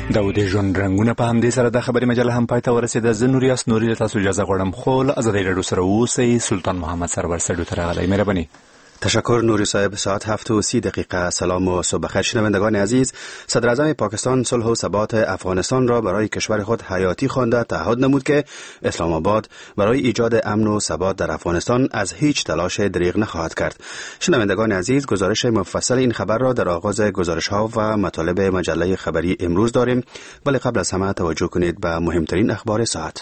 د ژوند رنګونه په همدې سره د خبري مجله هم پای ته ورسېده. زه نوریاس نوري له تاسو اجازه غواړم، خو له ازادۍ راډیو سره اوسئ. سلطان محمد سرور سټو ته راغلی. مهرباني. تشکر نوری صاحب. ساعت 7:30 سلام و صبح بخیر شنوندگان عزیز. صدر اعظم پاکستان صلح و ثبات افغانستان را برای کشور خود حیاتی خوانده تعهد نمود که اسلام آباد برای ایجاد امن و ثبات در افغانستان از هیچ تلاش دریغ نخواهد کرد. شنوندگان عزیز، گزارش مفصل این خبر را در آغاز گزارش ها و مطالب مجله خبری امروز داریم، ولی قبل از همه توجه کنید به مهمترین اخبار ساعت.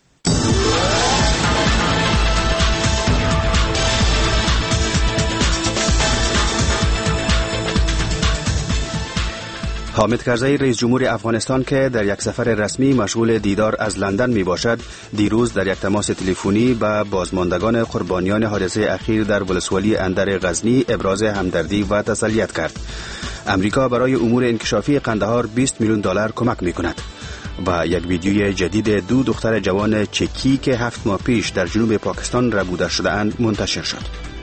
حامد کرزی رئیس جمهور افغانستان که در یک سفر رسمی مشغول دیدار از لندن می باشد، دیروز در یک تماس تلفنی با بازماندگان قربانیان حادثه اخیر در ولسوالی اندر غزنی ابراز همدردی و تسلیت کرد. امریکا برای امور انکشافی قندهار $20 میلیون کمک می کند. و یک ویدیوی جدید دو دختر جوان چکی که 7 ماه پیش در جنوب پاکستان ربوده شده‌اند منتشر شد.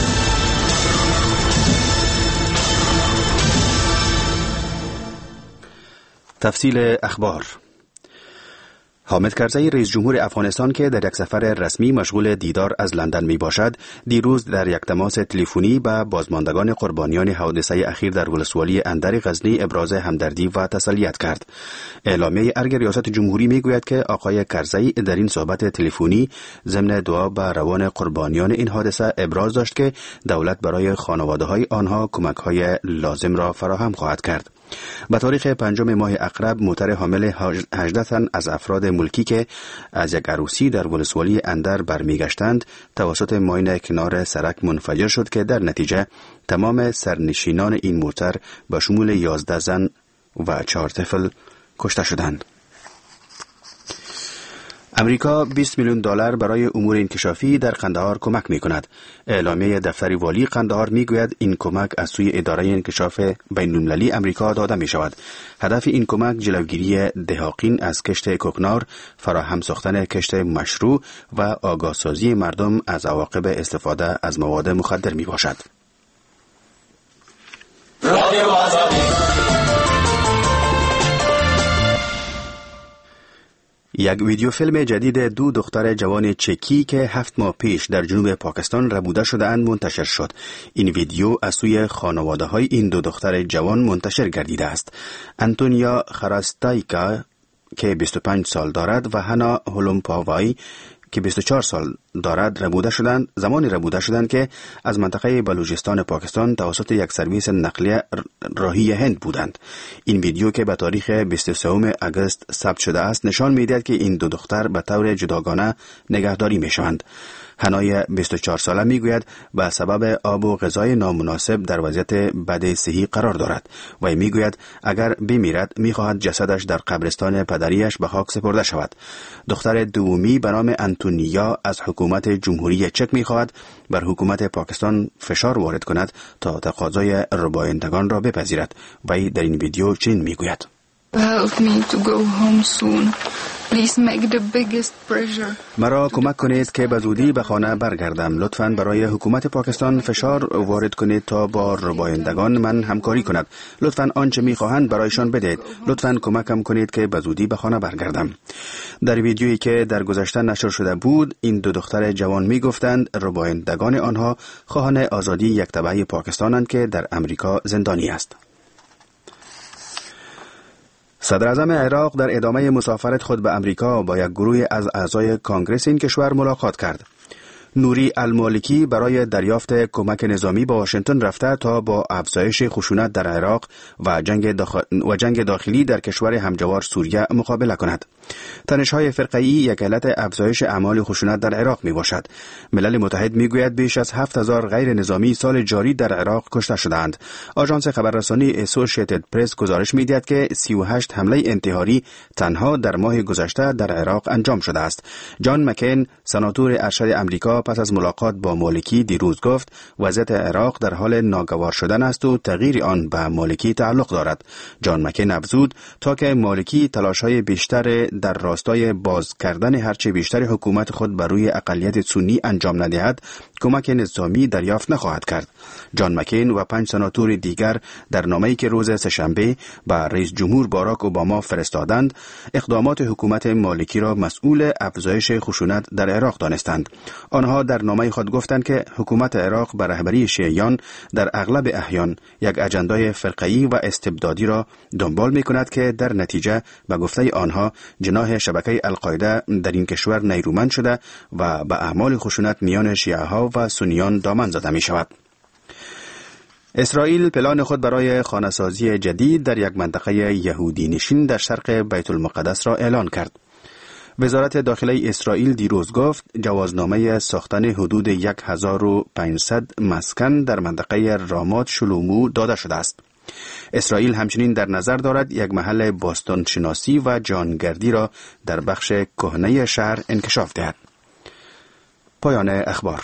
تفصیل اخبار. حامد کرزی رئیس جمهور افغانستان که در یک سفر رسمی مشغول دیدار از لندن می باشد، دیروز در یک تماس تلفنی با بازماندگان قربانیان حادثه اخیر در ولسوالی اندر غزنی ابراز همدردی و تسلیت کرد. اعلامیه ارگ ریاست جمهوری می گوید که آقای کرزی در این صحبت تلفنی ضمن دعا به روان قربانیان این حادثه ابراز داشت که دولت برای خانواده های آنها کمک های لازم را فراهم خواهد کرد. به تاریخ 5 ماه اقرب موتر حامل 18 تن از افراد ملکی که از یک عروسی در ولسوالی اندر برمیگشتند توسط ماین کنار سرک منفجر شد که در نتیجه تمام سرنشینان این موتر به شمول 11 زن و 4 طفل کشته شدند. امریکا $20 میلیون برای امور انکشافی در قندهار کمک می کند. اعلامیه دفتر والی قندهار می گوید این کمک از سوی اداره انکشاف بین المللی امریکا داده می شود. هدف این کمک جلوگیری دهاقین از کشت کوکنار، فراهم ساختن کشت مشروع و آگاه سازی مردم از عواقب استفاده از مواد مخدر می باشد. یک ویدیو فیلم جدید دو دختر جوان چکی که 7 ماه پیش در جنوب پاکستان ربوده شده‌اند منتشر شد. این ویدیو از سوی خانواده های این دو دختر جوان منتشر گردیده است. انتونیا خراستایکا که 25 سال دارد و هانا هولومپاوای که 24 سال دارد زمانی ربوده شدند که از منطقه بلوچستان پاکستان توسط یک سرویس نقلیه راهی هند بودند. این ویدیو که به تاریخ 23 اگست ثبت شده است نشان می‌دهد که این دو دختر به طور جداگانه نگهداری می‌شوند. هنای 24 ساله میگوید به سبب آب و غذای نامناسب در وضعیت بد صحی قرار دارد و میگوید اگر بمیرد میخواهد جسدش در قبرستان پدریش به خاک سپرده شود. دختر دومی به نام انتونیا از حکومت جمهوری چک میخواهد بر حکومت پاکستان فشار وارد کند تا تقاضای ربایندگان را بپذیرد و در این ویدیو چنین میگوید: Help me to go home soon. Please make the biggest pressure. مرا کمک کنید که به زودی به خانه برگردم. لطفاً برای حکومت پاکستان فشار وارد کنید تا با ربایندگان من همکاری کند. لطفاً آنچه می‌خواهند برایشان بدهید. لطفاً کمکم کنید که به زودی به خانه برگردم. در ویدیویی که در گذشته نشر شده بود، این دو دختر جوان می‌گفتند ربایندگان آنها خواهان آزادی یک تبع پاکستانند که در امریکا زندانی است. صدر اعظم عراق در ادامه مسافرت خود به امریکا با یک گروه از اعضای کانگرس این کشور ملاقات کرد. نوری المالکی برای دریافت کمک نظامی به واشنگتن رفته تا با افزایش خشونت در عراق و جنگ داخلی در کشور همجوار سوریه مقابله کند. تنش‌های فرقه‌ای یک علت افزایش اعمال خشونت در عراق می باشد. ملل متحد می گوید بیش از 7000 غیر نظامی سال جاری در عراق کشته شدند. آژانس خبررسانی اسوسییتد پرس گزارش می دهد که 38 حمله انتحاری تنها در ماه گذشته در عراق انجام شده است. جان مکین، سناتور ارشد امریکا، پس از ملاقات با مالکی دیروز گفت وضعیت عراق در حال ناگوار شدن است و تغییر آن به مالکی تعلق دارد. جان مکین افزود تا که مالکی تلاش‌های بیشتر در راستای باز کردن هرچه بیشتر حکومت خود بر روی اقلیت سنی انجام ندهد، کمک نظامی دریافت نخواهد کرد. جان مکین و 5 سناتور دیگر در نامه‌ای که روز سه‌شنبه به رئیس جمهور باراک اوباما فرستادند، اقدامات حکومت مالکی را مسئول افزایش خشونت در عراق دانستند. آنها در نامه خود گفتند که حکومت عراق به رهبری شیعیان در اغلب احیان یک اجندای فرقه‌ای و استبدادی را دنبال می‌کند که در نتیجه به گفته آنها جناح شبکه القاعده در این کشور نیرومند شده و به اعمال خشونت میان شیعه‌ها و سنیان دامن زده می‌شود. اسرائیل پلان خود برای خانه‌سازی جدید در یک منطقه یهودی نشین در شرق بیت المقدس را اعلان کرد. وزارت داخلی اسرائیل دیروز گفت جوازنامه ساختن حدود 1500 مسکن در منطقه رامات شلومو داده شده است. اسرائیل همچنین در نظر دارد یک محل باستانشناسی و جانگردی را در بخش کهنه شهر انکشاف دهد. پایان اخبار.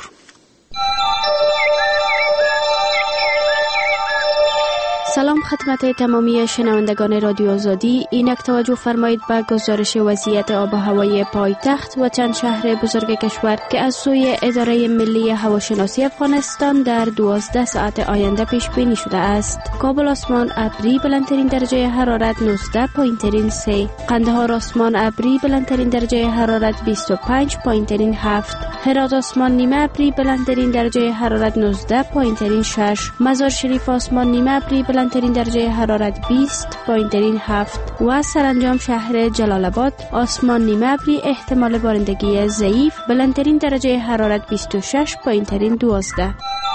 سلام خدمت تمامی شنوندگان رادیو آزادی. اینک توجه فرمایید به گزارش وضعیت آب و هوای پایتخت و چند شهر بزرگ کشور که از سوی اداره ملی هواشناسی افغانستان در 12 ساعت آینده پیش بینی شده است. کابل آسمان ابری بلندترین درجه حرارت 19، پایین‌ترین 3. قندهار آسمان ابری بلندترین درجه حرارت 25، پایین‌ترین 7. هرات آسمان نیمه ابری بلندترین درجه حرارت 19، پایین‌ترین 6. مزار شریف آسمان نیمه ابری بلندترین درجه حرارت 20، پایین‌ترین 7 و سرانجام شهر جلال آباد آسمان نیمه ابری احتمال بارندگی ضعیف بلندترین درجه حرارت 26، پایین‌ترین 12.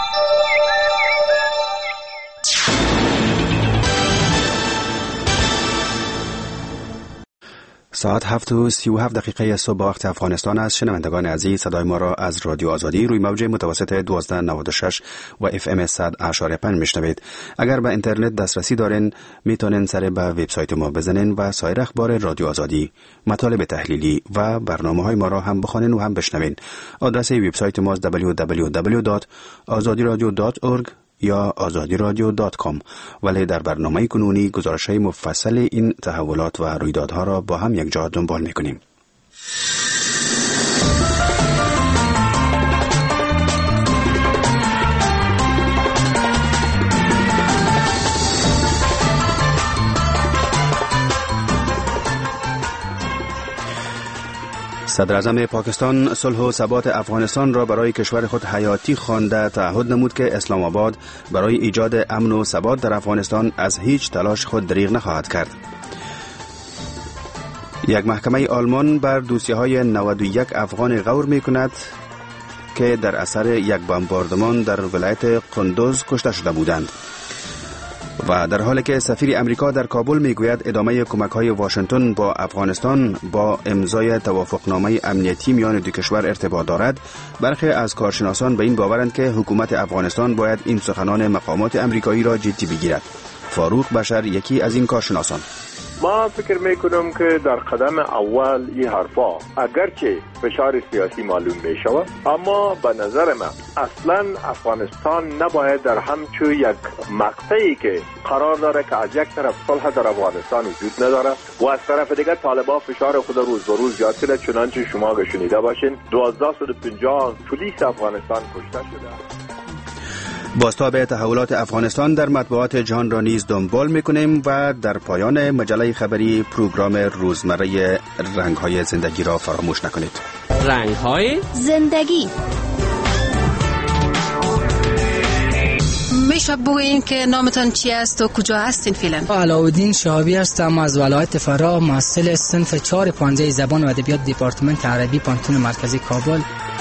ساعت 7:37 صبح وقت افغانستان است. شنوندگان عزیز، صدای ما را از رادیو آزادی روی موج متوسط 1296 و FM 100.5 میشنوید. اگر به اینترنت دسترسی دارین میتونین سر به وبسایت ما بزنین و سایر اخبار رادیو آزادی، مطالب تحلیلی و برنامه‌های ما را هم بخوانین و هم بشنوین. آدرس وبسایت ما www.azadiradio.org یا azadiradio.com. ولی در برنامه کنونی گزارش‌های مفصل این تحولات و رویدادها را با هم یک جا دنبال می‌کنیم. صدر اعظم پاکستان صلح و ثبات افغانستان را برای کشور خود حیاتی خوانده تعهد نمود که اسلام آباد برای ایجاد امن و ثبات در افغانستان از هیچ تلاش خود دریغ نخواهد کرد. یک محکمه آلمان بر دوسیه‌های 91 افغان غور می‌کند که در اثر یک بمباردمان در ولایت قندوز کشته شده بودند. و در حالی که سفیر امریکا در کابل میگوید ادامه کمک‌های واشنگتن با افغانستان با امضای توافقنامه امنیتی میان دو کشور ارتباط دارد، برخی از کارشناسان به این باورند که حکومت افغانستان باید این سخنان مقامات امریکایی را جدی بگیرد. فاروق بشر یکی از این کارشناسان: ما فکر میکنم که در قدم اول این حرفا اگرچه فشار سیاسی معلوم میشود، اما به نظر من اصلا افغانستان نباید در همچون یک مقطعی که قرار داره که از یک طرف صلح در افغانستان وجود نداره و از طرف دیگر طالبان فشار خود روز به روز زیاد کنه. چنانچه شما شنیده باشین 1250 پلیس افغانستان کشته شده. بازتاب تحولات افغانستان در مطبوعات جهان را نیز دنبال می‌کنیم و در پایان مجله خبری پروگرام روزمره رنگ‌های زندگی را فراموش نکنید. رنگ‌های زندگی. میشه بگویین که نامتان چی است و کجا هستین فعلا؟ علاءالدین شهابی هستم از ولایت فرا، محصل صنف 4 پانزه زبان و ادبیات دپارتمنت عربی پانتون مرکزی کابل.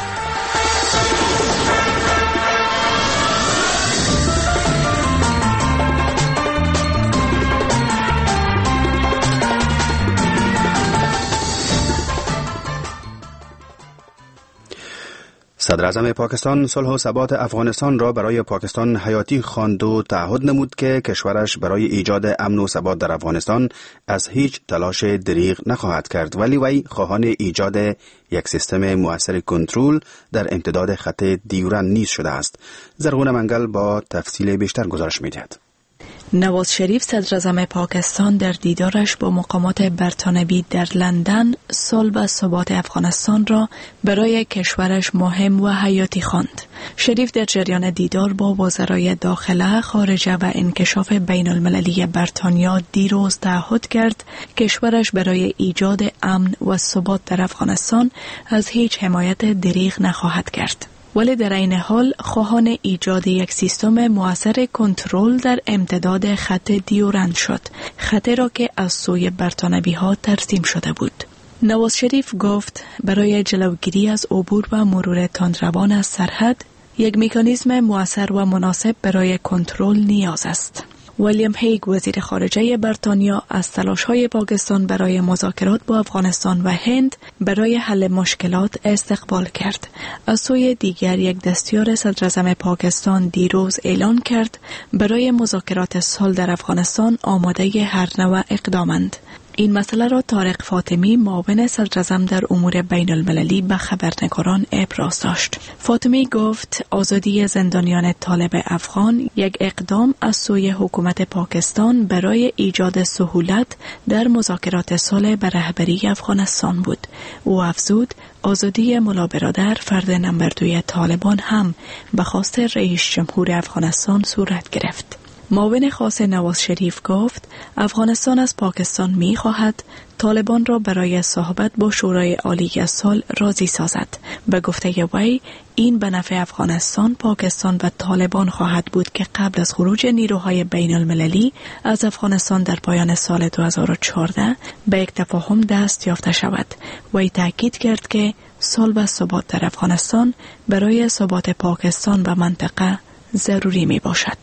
صدر اعظم پاکستان صلح و ثبات افغانستان را برای پاکستان حیاتی خواند و تعهد نمود که کشورش برای ایجاد امن و ثبات در افغانستان از هیچ تلاش دریغ نخواهد کرد، ولی وی خواهان ایجاد یک سیستم مؤثر کنترل در امتداد خط دیورند نیز شده است. زرغون منگل با تفصیل بیشتر گزارش می‌دهد. نواز شریف صدر اعظم پاکستان در دیدارش با مقامات برطانوی در لندن صلح و ثبات افغانستان را برای کشورش مهم و حیاتی خواند. شریف در جریان دیدار با وزرای داخله، خارجه و انکشاف بین المللی بریتانیا دیروز تعهد کرد کشورش برای ایجاد امن و ثبات در افغانستان از هیچ حمایت دریغ نخواهد کرد. ولی در این حال خواهان ایجاد یک سیستم مؤثر کنترل در امتداد خط دیورند شد، خطی را که از سوی برطانوی ها ترسیم شده بود. نواز شریف گفت برای جلوگیری از عبور و مرور تندروان از سرحد یک مکانیزم مؤثر و مناسب برای کنترل نیاز است. ویلیام هیگ وزیر خارجه بریتانیا از تلاش‌های پاکستان برای مذاکرات با افغانستان و هند برای حل مشکلات استقبال کرد. از سوی دیگر یک دستیار صدر اعظم پاکستان دیروز اعلان کرد برای مذاکرات صلح در افغانستان آماده هر نوع اقدامند. این مسئله را طارق فاطمی معاون صدر اعظم در امور بین المللی به خبرنگاران ابراز داشت. فاطمی گفت آزادی زندانیان طالب افغان یک اقدام از سوی حکومت پاکستان برای ایجاد سهولت در مذاکرات صلح به رهبری افغانستان بود. او افزود آزادی ملا برادر فرد نمبر 2 طالبان هم به خواست رئیس جمهور افغانستان صورت گرفت. معاون خاص نواز شریف گفت افغانستان از پاکستان می خواهد طالبان را برای صحبت با شورای عالی صلح راضی سازد. به گفته وی این به نفع افغانستان، پاکستان و طالبان خواهد بود که قبل از خروج نیروهای بین المللی از افغانستان در پایان سال 2014 به یک تفاهم دست یافته شود. وی تاکید کرد که صلح و ثبات در افغانستان برای ثبات پاکستان و منطقه ضروری می باشد.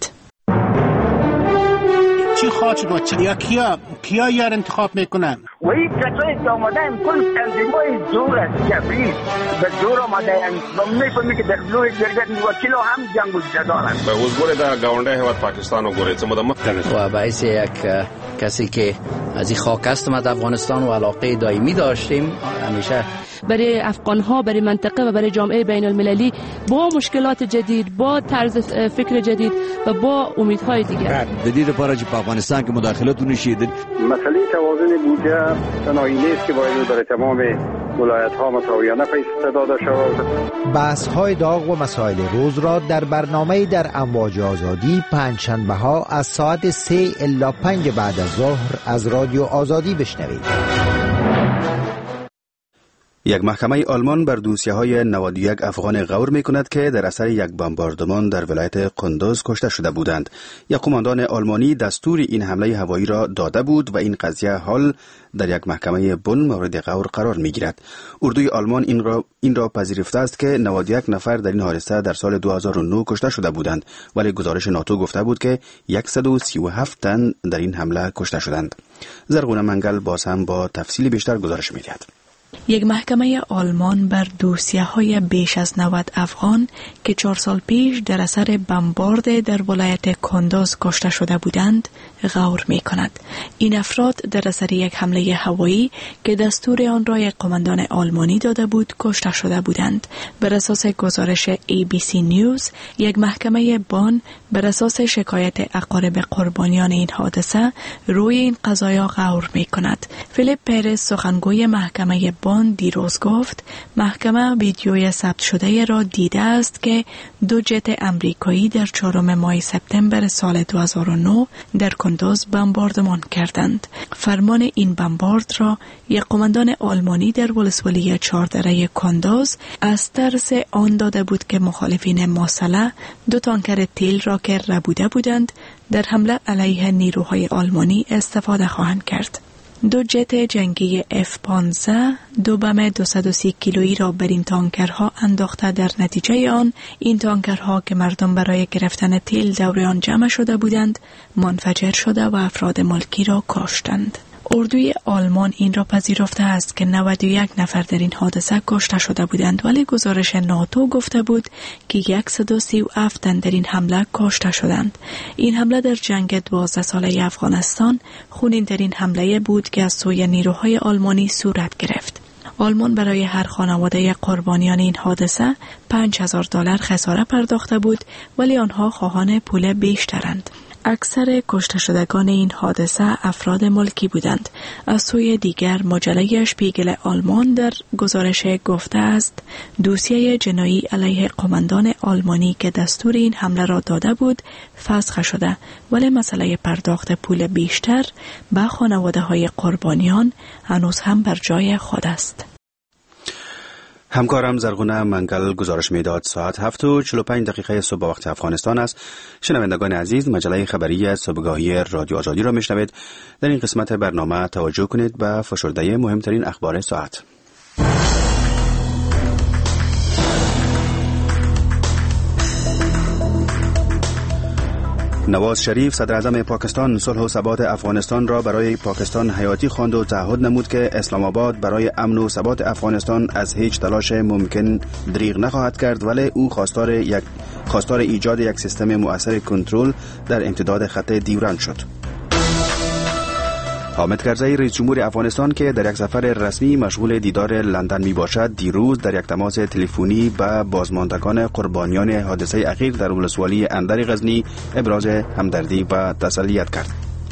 چی خواهد شد بچه؟ یا کیا یار انتخاب میکنن؟ و این کسایی که آمده هم کل تنظیمای زور است، جبری به زور آمده هم و میفهمی که در لوی درگت وکیل هم جنگ و جدال هست. به حضور در گاونده هیواد پاکستان و گوریت و باعث یک کسی که از این خاک هستم از افغانستان و علاقه دائمی داشتیم همیشه برای افغان‌ها، برای منطقه و برای جامعه بین المللی با مشکلات جدید، با طرز فکر جدید و با امیدهای دیگر. جدید پارچ په افغانستان کې مداخلت ونشید. مسئله توازن بودجه تنهایی نیست که باید برای تمام ولایت‌ها مساویانه پیش داده شود. بحث‌های داغ و مسائل روز را در برنامه در امواج آزادی پنجشنبه‌ها از ساعت 3 الی 5 بعد از ظهر از رادیو آزادی بشنوید. یک محکمه آلمان بر دوسیه‌های 91 افغان غور می‌کند که در اثر یک بمباردمان در ولایت قندوز کشته شده بودند. یک قماندان آلمانی دستور این حمله هوایی را داده بود و این قضیه حال در یک محکمه بن مورد غور قرار می‌گیرد. اردوی آلمان این را پذیرفته است که 91 نفر در این حادثه در سال 2009 کشته شده بودند، ولی گزارش ناتو گفته بود که 137 تن در این حمله کشته شدند. زرغونه منگل باز هم با تفصیل بیشتر گزارش می‌دهد. یک محکمه آلمان بر دوسیه‌های بیش از 90 افغان که 4 سال پیش در اثر بمبارد در ولایت کندوز کشته شده بودند غور می‌کند. این افراد در اثر یک حمله هوایی که دستور آن را یک قماندان آلمانی داده بود کشته شده بودند. بر اساس گزارش ABC نیوز، یک محکمه بن بر اساس شکایت اقارب قربانیان این حادثه روی این قضایا غور می‌کند. فیلیپ پرز سخنگوی محکمه بن دیروز گفت محکمه ویدیوی ثبت شده را دیده است که 2 جت امریکایی در 4 ماه سپتامبر سال 2009 در کندوز بمباردمان کردند. فرمان این بمبارد را یک قماندان آلمانی در ولسوالی 4 دره کندوز از ترس آن داده بود که مخالفین مسلح 2 تانکر تیل را که ربوده بودند در حمله علیه نیروهای آلمانی استفاده خواهند کرد. 2 جت جنگی F-15 2 بم 230 کیلویی را بر این تانکرها انداخته. در نتیجه آن این تانکرها که مردم برای گرفتن تیل دور آن جمع شده بودند منفجر شده و افراد ملکی را کشتند. اردوی آلمان این را پذیرفته است که 91 نفر در این حادثه کشته شده بودند، ولی گزارش ناتو گفته بود که 137 تن در این حمله کشته شدند. این حمله در جنگ 12 ساله افغانستان خونین‌ترین حمله بود که از سوی نیروهای آلمانی صورت گرفت. آلمان برای هر خانواده قربانیان این حادثه $5,000 خسارت پرداخته بود، ولی آنها خواهان پول بیشترند. اکثر کشته شدگان این حادثه افراد ملکی بودند. از سوی دیگر مجله شپیگل آلمان در گزارش گفته است دوسیه جنایی علیه قماندان آلمانی که دستور این حمله را داده بود فسخ شده، ولی مسئله پرداخت پول بیشتر به خانواده های قربانیان هنوز هم بر جای خود است. همکارم زرغونه منگل گزارش میداد. ساعت 7:45 صبح وقت افغانستان است. شنوندگان عزیز، مجله خبری صبحگاهی رادیو آزادی را میشنوید. در این قسمت برنامه توجه کنید به فشرده مهمترین اخبار ساعت. نواز شریف صدر اعظم پاکستان صلح و ثبات افغانستان را برای پاکستان حیاتی خواند و تعهد نمود که اسلام آباد برای امن و ثبات افغانستان از هیچ تلاش ممکن دریغ نخواهد کرد، ولی او خواستار ایجاد یک سیستم مؤثر کنترل در امتداد خط دیورند شد. حامد کرزی رئیس جمهور افغانستان که در یک سفر رسمی مشغول دیدار لندن می باشد، دیروز در یک تماس تلفنی با بازماندگان قربانیان حادثه اخیر در ولسوالی اندر غزنی ابراز همدردی و تسلیت کرد.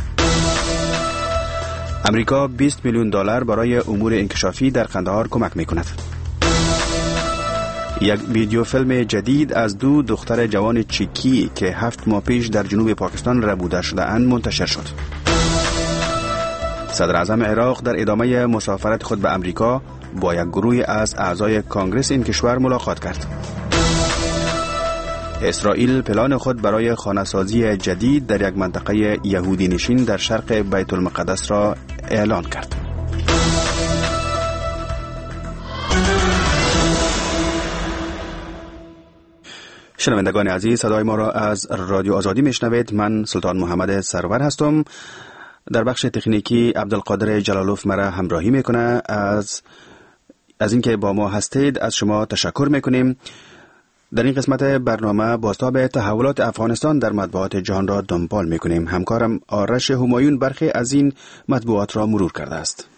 امریکا 20 میلیون دلار برای امور انکشافی در قندهار کمک می کند. یک ویدیو فیلم جدید از دو دختر جوان چکی که 7 ماه پیش در جنوب پاکستان ربوده شده اند منتشر شد. صدر اعظم عراق در ادامه مسافرت خود به امریکا با یک گروه از اعضای کانگرس این کشور ملاقات کرد. اسرائیل پلان خود برای خانه‌سازی جدید در یک منطقه یهودی نشین در شرق بیت المقدس را اعلان کرد. شنوندگان عزیز، صدای ما را از رادیو آزادی میشنوید. من سلطان محمد سرور هستم. در بخش تکنیکی عبدالقادر جلالوف مرا همراهی میکنه. از اینکه با ما هستید از شما تشکر میکنیم. در این قسمت برنامه بازتاب تحولات افغانستان در مطبوعات جهان را دنبال میکنیم. همکارم آرش همایون برخی از این مطبوعات را مرور کرده است.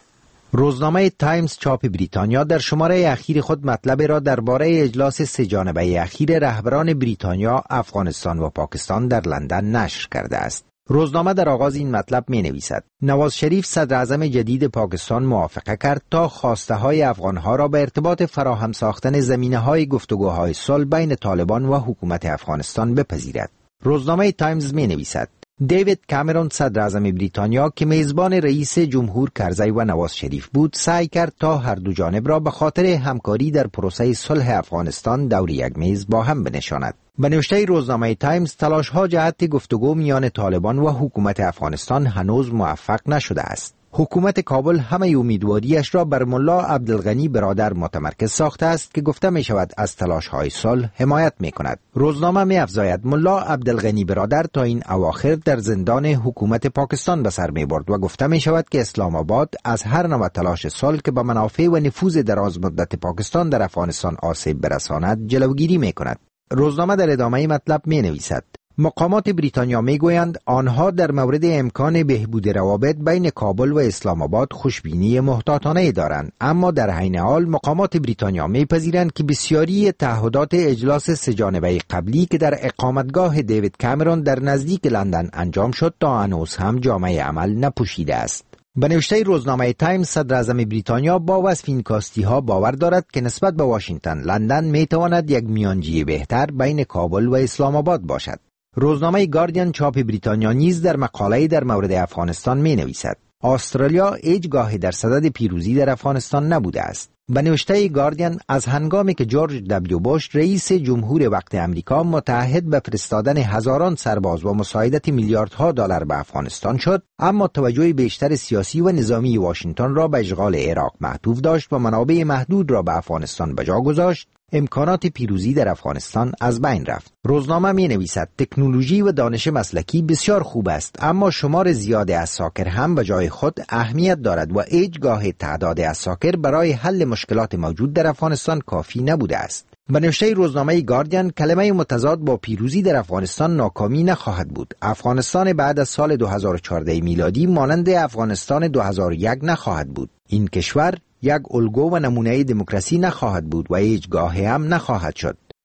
روزنامه تایمز چاپ بریتانیا در شماره اخیر خود مطلب را درباره اجلاس سه جانبه اخیر رهبران بریتانیا، افغانستان و پاکستان در لندن نشر کرده است. روزنامه در آغاز این مطلب می نویسد: نواز شریف صدر اعظم جدید پاکستان موافقه کرد تا خواسته های افغانها را به ارتباط فراهم ساختن زمینه های گفتگوهای صلح بین طالبان و حکومت افغانستان بپذیرد. روزنامه تایمز می نویسد: دیوید کامرون صدر اعظم بریتانیا که میزبان رئیس جمهور کرزی و نواز شریف بود، سعی کرد تا هر دو جانب را به خاطر همکاری در پروسه صلح افغانستان دور یک میز با هم بنشاند. به نوشته روزنامه تایمز، تلاش‌ها جهت گفتگو میان طالبان و حکومت افغانستان هنوز موفق نشده است. حکومت کابل همه امیدواریش را بر ملا عبدالغنی برادر متمرکز ساخته است که گفته می شود از تلاش‌های صلح حمایت می کند. روزنامه می افزاید ملا عبدالغنی برادر تا این اواخر در زندان حکومت پاکستان به سر می برد و گفته می شود که اسلام آباد از هر نوع تلاش صلح که به منافع و نفوذ دراز مدت پاکستان در افغانستان آسیب برساند جلوگیری می کند. روزنامه در ادامه مطلب می نویسد: مقامات بریتانیا می گویند آنها در مورد امکان بهبود روابط بین کابل و اسلام آباد خوشبینی محتاطانه دارند، اما در عین حال مقامات بریتانیا می پذیرند که بسیاری تعهدات اجلاس سه جانبه قبلی که در اقامتگاه دیوید کامرون در نزدیک لندن انجام شد تا هنوز هم جامه عمل نپوشیده است. به نوشته روزنامه تایمز، صدر اعظم بریتانیا با وصف این کاستی باور دارد که نسبت به واشنگتن لندن می تواند یک میانجی بهتر بین کابل و اسلام آباد باشد. روزنامه گاردین چاپ بریتانیا نیز در مقاله‌ای در مورد افغانستان می نویسد: استرالیا هیچگاه در صدد پیروزی در افغانستان نبوده است. به نوشته گاردین، از هنگامی که جورج دبلیو بوش رئیس جمهور وقت امریکا متعهد به فرستادن هزاران سرباز و مساعدت میلیاردها دلار به افغانستان شد، اما توجه بیشتر سیاسی و نظامی واشنگتن را به اشغال عراق معطوف داشت و منابع محدود را به افغانستان به جا گذاشت، امکانات پیروزی در افغانستان از بین رفت. روزنامه می نویسد: تکنولوژی و دانش مسلکی بسیار خوب است، اما شمار زیاد عساکر هم به جای خود اهمیت دارد و هیچگاه تعداد عساکر برای حل مشکلات موجود در افغانستان کافی نبوده است. به نوشته روزنامه گاردین، کلمه متضاد با پیروزی در افغانستان ناکامی نخواهد بود. افغانستان بعد از سال 2014 میلادی مانند افغانستان 2001 نخواهد بود. این کشور یک الگو و نمونه دموکراسی نخواهد بود و هیچگاه هم نخواهد شد.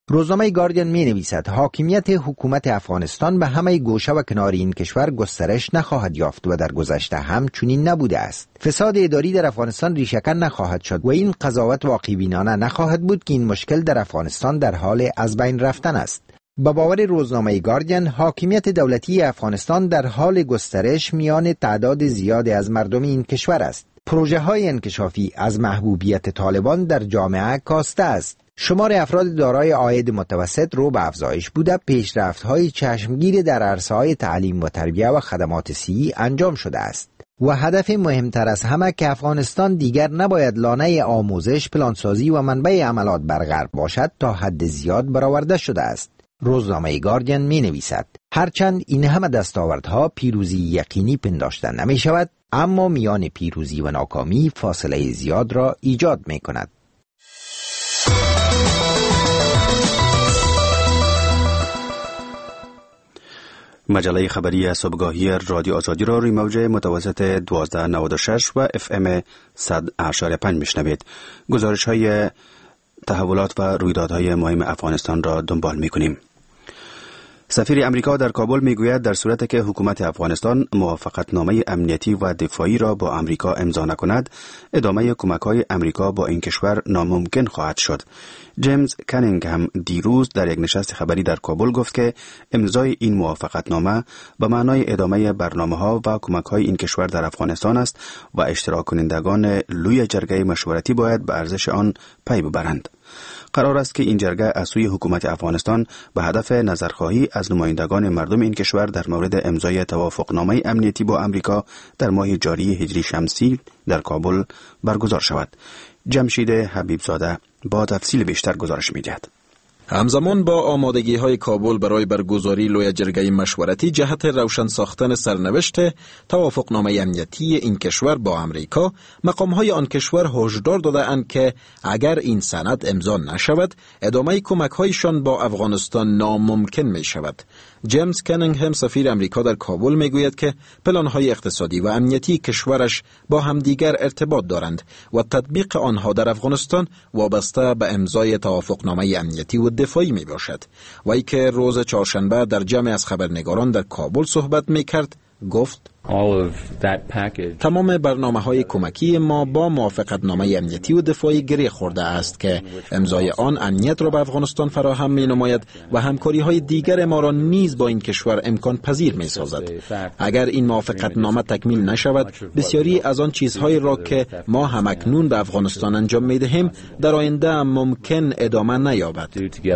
روزنامه گاردین می نویسد حاکمیت حکومت افغانستان به همه گوشه و کنار این کشور گسترش نخواهد یافت و در گذشته هم چنین نبوده است. فساد اداری در افغانستان ریشه‌کن نخواهد شد و این قضاوت واقع بینانه نخواهد بود که این مشکل در افغانستان در حال از بین رفتن است. با باور روزنامه گاردین، حاکمیت دولتی افغانستان در حال گسترش میان تعداد زیادی از مردم این کشور است. پروژه های انکشافی از محبوبیت طالبان در جامعه کاسته است. شمار افراد دارای عاید متوسط رو به افزایش بوده، پیشرفت‌های چشمگیر در عرصه‌های تعلیم و تربیت و خدمات صحی انجام شده است. و هدف مهمتر از همه که افغانستان دیگر نباید لانه آموزش، پلانسازی و منبع عملات بر غرب باشد تا حد زیاد برآورده شده است. روزنامه گاردین می نویسد هرچند این همه دستاوردها پیروزی یقینی پنداشته نمی شود، اما میان پیروزی و ناکامی فاصله زیاد را ایجاد می کند. مجله خبری صبحگاهی رادیو آزادی را روی موج متوسط 1296 و FM 100.5 میشنوید. گزارش های تحولات و رویدادهای مهم افغانستان را دنبال می‌کنیم. سفیر امریکا در کابل میگوید در صورتی که حکومت افغانستان موافقتنامه امنیتی و دفاعی را با امریکا امضا نکند، ادامه کمک‌های امریکا با این کشور ناممکن خواهد شد. جیمز کنینگهم دیروز در یک نشست خبری در کابل گفت که امضای این موافقتنامه به معنای ادامه برنامه‌ها و کمک‌های این کشور در افغانستان است و اشتراک کنندگان لوی جرگه مشورتی باید به ارزش آن پی ببرند. قرار است که این جرگه از سوی حکومت افغانستان به هدف نظرخواهی از نمایندگان مردم این کشور در مورد امضای توافقنامه امنیتی با امریکا در ماه جاری هجری شمسی در کابل برگزار شود. جمشید حبیبزاده با تفصیل بیشتر گزارش می‌دهد. همزمان با آمادگی‌های کابل برای برگزاری لوی جرگه مشورتی جهت روشن ساختن سرنوشت توافقنامه امنیتی این کشور با امریکا، مقام‌های آن کشور هشدار داده‌اند که اگر این سند امضا نشود، ادامه کمک‌هایشان با افغانستان ناممکن می‌شود. جیمز کنینگهم سفیر امریکا در کابل میگوید که پلان‌های اقتصادی و امنیتی کشورش با همدیگر ارتباط دارند و تطبیق آنها در افغانستان وابسته به امضای توافقنامه امنیتی و دفاعی می باشد. وی که روز چهارشنبه در جمع از خبرنگاران در کابل صحبت می کرد گفت تمام برنامه‌های کمکی ما با موافقتنامه امنیتی و دفاعی گره خورده است که امضای آن امنیت را به افغانستان فراهم می‌نماید و همکاری‌های دیگر ما را نیز با این کشور امکان پذیر می‌سازد. اگر این موافقتنامه تکمیل نشود، بسیاری از آن چیزهایی را که ما همکنون به افغانستان انجام می‌دهیم در آینده ممکن ادامه نیابد.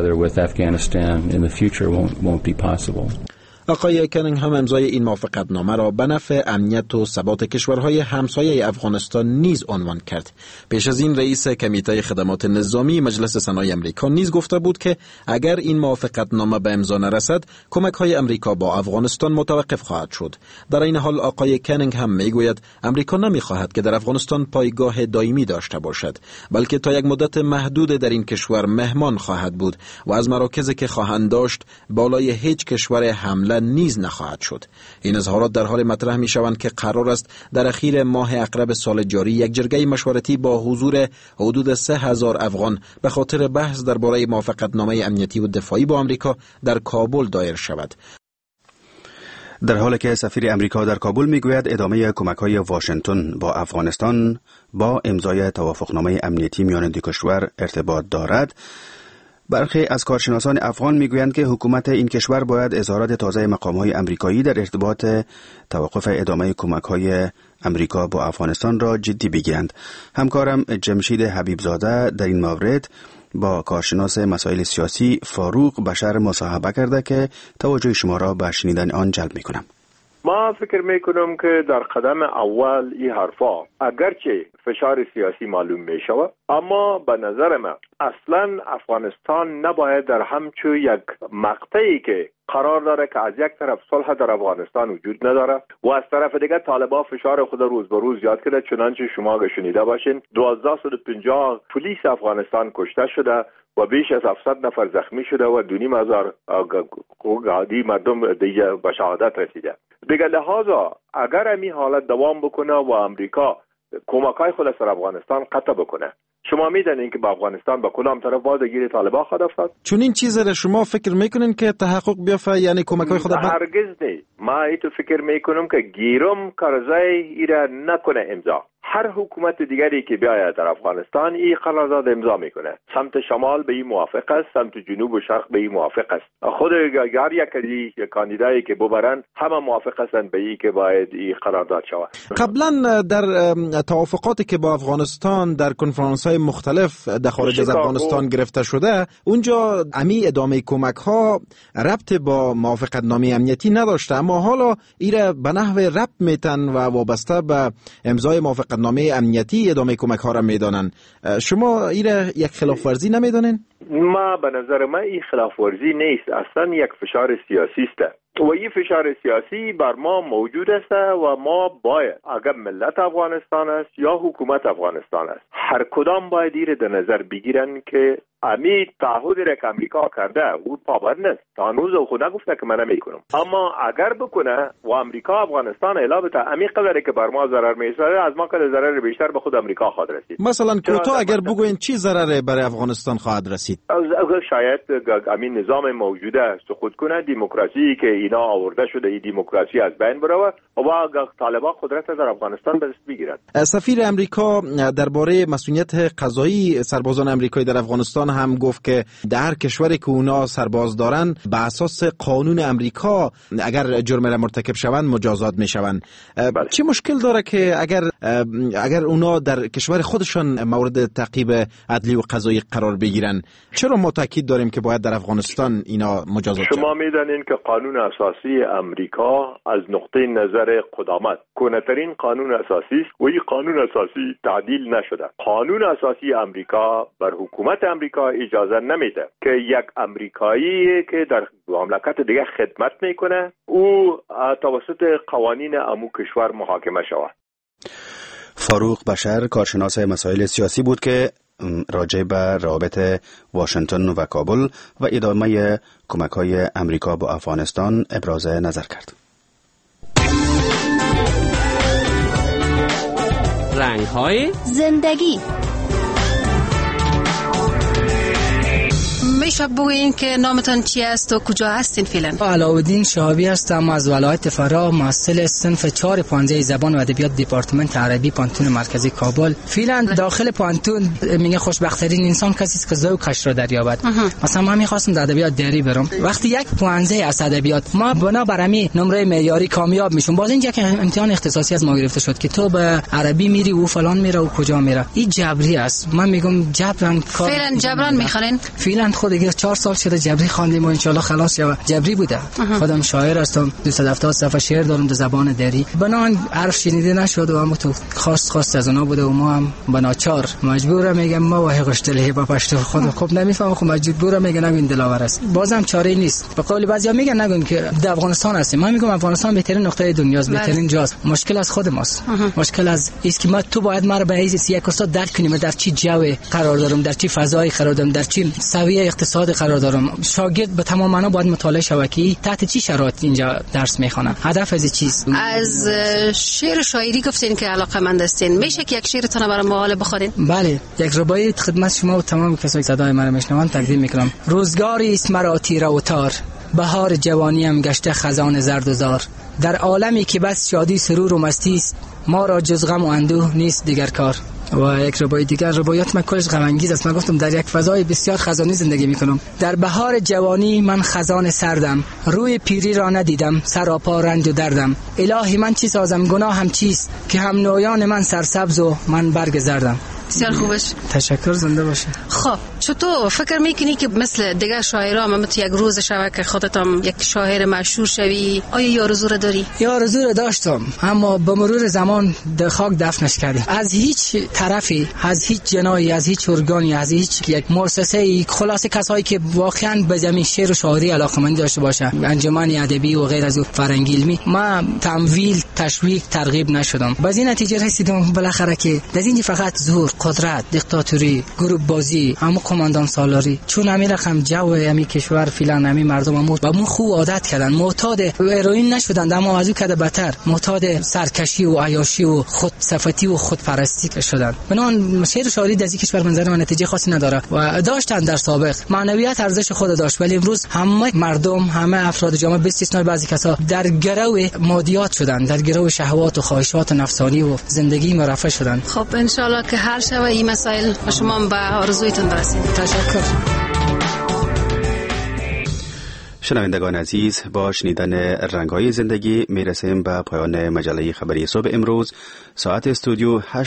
آقای کنینگهم امضای این موافقتنامه را به نفع امنیت و ثبات کشورهای همسایه افغانستان نیز عنوان کرد. پیش از این رئیس کمیته خدمات نظامی مجلس سنای امریکا نیز گفته بود که اگر این موافقتنامه به امضا نرسد، کمک‌های امریکا با افغانستان متوقف خواهد شد. در این حال آقای کنینگهم میگوید امریکا نمی‌خواهد که در افغانستان پایگاه دائمی داشته باشد، بلکه تا یک مدت محدود در این کشور مهمان خواهد بود و از مراکزی که خواهند داشت بالای هیچ کشور حمله نیز نخواهد شد. این اظهارات در حال مطرح می شوند که قرار است در اخیر ماه اقرب سال جاری یک جرگه مشورتی با حضور حدود 3000 افغان به خاطر بحث درباره موافقتنامه امنیتی و دفاعی با امریکا در کابل دایر شود. در حالی که سفیر امریکا در کابل میگوید ادامه کمک‌های واشنگتن با افغانستان با امضای توافقنامه امنیتی میان دو کشور ارتباط دارد، برخی از کارشناسان افغان میگویند که حکومت این کشور باید اظهارات تازه مقام‌های امریکایی در ارتباط توقف ادامه کمک‌های امریکا با افغانستان را جدی بگیرند. همکارم جمشید حبیبزاده در این مورد با کارشناس مسائل سیاسی فاروق بشر مصاحبه کرده که توجه شما را به شنیدن آن جلب می‌کنم. ما فکر میکنم که در قدم اول این حرفا اگرچه فشار سیاسی معلوم میشود، اما به نظر من اصلا افغانستان نباید در همچو یک مقطعی که قرار داره که از یک طرف صلح در افغانستان وجود نداره و از طرف دیگه طالبان فشار خود روز به روز زیاد کرده. چنانچه شما اگه شنیده باشین 1250 پلیس افغانستان کشته شده و بیش از 700 نفر زخمی شده و 2500 گادی مردم دیگه به شهادت رسیده. دیگه لحاظا اگر این حالت دوام بکنه و امریکا کمکای خود سر افغانستان قطع بکنه، شما میدونین که با افغانستان با کدام طرف بازگیر طالبان خواهد افتاد؟ چون این چیز را شما فکر میکنین که تحقق بیافته، یعنی کمک‌های خود هرگز نه. ما ایتو فکر میکنم که گیرم کارزای ایرا نکنه امضا. هر حکومت دیگری که بیاید در افغانستان این قرارداد امضا میکنه. سمت شمال به این موافق است، سمت جنوب و شرق به این موافق است. خود هر یک کاندیدایی که ببرن همه موافق هستند به این که باید این قرارداد شود. قبلا در توافقاتی که با افغانستان در کنفرانس‌های مختلف در خارج از افغانستان گرفته شده، اونجا امی ادامه کمک‌ها ربط با موافقتنامه امنیتی نداشته، اما حالا ایره به نحو ربط میتن و وابسته به امضای موافقتنامه امنیتی ادامه کمک‌ها را میدانن. شما ایره یک خلاف ورزی نمیدونین؟ ما به نظر من این خلاف ورزی نیست، اصلا یک فشار سیاسی است و این فشار سیاسی بر ما موجود است و ما باید اگر ملت افغانستان است یا حکومت افغانستان است هر کدام باید ایره در نظر بگیرن که امی تعهدی را که امریکا کرده او پابند نیست. تا هنوز او خود نگفته که من نمیکنم، اما اگر بکنه و امریکا افغانستان اعلام بده امی قدری که بر ما ضرر میرسه از ما که ضرر بیشتر به خود امریکا خواهد رسید. مثلا کوتاه اگر بگوین چی ضرر برای افغانستان خواهد رسید؟ اگر شاید امین نظام موجوده سقوط کنه، دموکراسی که اینا آورده شده این دموکراسی از بین بره و طالبان قدرت در افغانستان به دست بگیرند. سفیر امریکا درباره مسئولیت قضایی سربازان امریکایی در افغانستان هم گفت که در کشوری که اونا سرباز دارن به اساس قانون امریکا اگر جرم را مرتکب شوند مجازات میشوند. چه مشکل داره که اگر اونا در کشور خودشان مورد تعقیب عدلی و قضایی قرار بگیرن؟ چرا ما تاکید داریم که باید در افغانستان اینا مجازات شوند؟ شما میدونین که قانون اساسی امریکا از نقطه نظر قدامت کنه‌ترین قانون اساسی است و این قانون اساسی تعدیل نشده. قانون اساسی امریکا بر حکومت امریکا اجازه نمیده که یک امریکایی که در مملکت دیگه خدمت میکنه او توسط قوانین امو کشور محاکمه شود. فاروق بشر کارشناس مسائل سیاسی بود که راجع به روابط واشنگتن و کابل و ادامه کمک‌های امریکا با افغانستان ابراز نظر کرد. رنگ‌های زندگی. میشه بگوین که نامتان چی است و کجا هستین فعلا؟ علاءالدین شهابی هستم، از ولایت فرا، محصل صنف 4 پانزه زبان و ادبیات دپارتمنت عربی پانتون مرکزی کابل. فعلا داخل پانتون میگه خوشبخت‌ترین انسان کسی است که ذوقش را دریابد. مثلا من می‌خواستم در ادبیات دری برم، وقتی یک پانزه از ادبیات ما بنابر همین نمره معیاری کامیاب میشم، باز اینجا که امتحان اختصاصی از ما گرفته شد که تو به عربی میری و فلان میره و کجا میره، این جبری است. من میگم جبران کار فعلا جبران میخوانین؟ فعلا خود دیگه 4 سال شده جبری خواندیم و ان شاء الله خلاص شود. جبری بوده. خودم شاعر هستم، 270 صفحه شعر دارم در زبان دری. بنان حرف شنیده نشد و اما تو خواست از اونا بوده و ما هم بناچار مجبور میگم ما وای قشتله با پشتو خود خوب نمیفهم، خب مجبور میگم نگین دلاور است. بازم چاره نیست. به قول بعضیا میگن نگین که در افغانستان هستیم، من میگم افغانستان بهترین نقطه دنیاست، بهترین جاست. مشکل از خود ماست. مشکل از است که ما تو باید ما رو به حیث یک استاد درک کنیم در چی جو قرار دارم، در چی فضای قرار دارم، در چی سویه اقتصاد قرار دارم. شاگرد به تمام معنا باید مطالعه شود که تحت چی شرایط اینجا درس میخوانه، هدف از چیست. از شعر شاعری گفتین که علاقه‌مند هستین، میشه که یک شعرتون برای ما بخونین؟ بله، یک رباعی خدمت شما و تمام کسایی که صدای من میشنوند تقدیم میکنم. روزگاری است مرا تیره و تار، بهار جوانیم گشته خزان زرد و زار. در عالمی که بس شادی سرور و مستی است، ما را جز غم و اندوه نیست دیگر کار. و یک رباعی دیگر، رباعیات من کلش غم انگیز است. من گفتم در یک فضای بسیار خزانی زندگی میکنم. در بهار جوانی من خزان سردم، روی پیری را ندیدم سراپا رنج و دردم. الهی من چی سازم، گناهم چیست که هم نویان من سرسبز و من برگ زردم. بسیار خوبش. تشکر، زنده باشه. خب چطور فکر میکنی که مثل دیگر شاعرها مثل یک روز شوه که خودت هم یک شاعر مشهور شوی؟ آیا یه آرزو را داری؟ یه آرزو را داشتم، اما به مرور زمان در خاک دفنش کردیم. از هیچ طرفی، از هیچ جنایی، از هیچ ارگانی، از هیچ یک مؤسسه‌ای، خلاصه کسایی که واقعا به زمین شعر و شاعری علاقه‌مند داشته باشه، انجمن ادبی و غیر از او فرهنگی علمی، ما تمویل، تشویق، ترغیب نشدم. باز این نتیجه رسیدم بالاخره که در این فقط زور، قدرت، دیکتاتوری، گروه بازی، اما کماندان سالاری، چون همین رقم جو همین کشور فعلا همین مردم با مو خوب عادت کردن، معتاد هروئین نشدند اما از او کده بتر معتاد سرکشی و عیاشی و خودصفتی و خودپرستی شدند. بنان شعر و شاعری در این کشور منظر من نتیجه خاصی نداره و داشتن در سابق معنویت ارزش خود داشت، ولی امروز همه مردم، همه افراد جامعه به استثنای بعضی کسا در گرو مادیات شدن، در گرو شهوات و خواهشات نفسانی و زندگی مرفه شدن. خب ان شاء الله که حل شود این مسائل و شما به آرزویتون برسید. تشکر. شنوندگان عزیز، با شنیدن رنگ‌های زندگی میرسیم به پایان مجله خبری صبح امروز. ساعت استودیو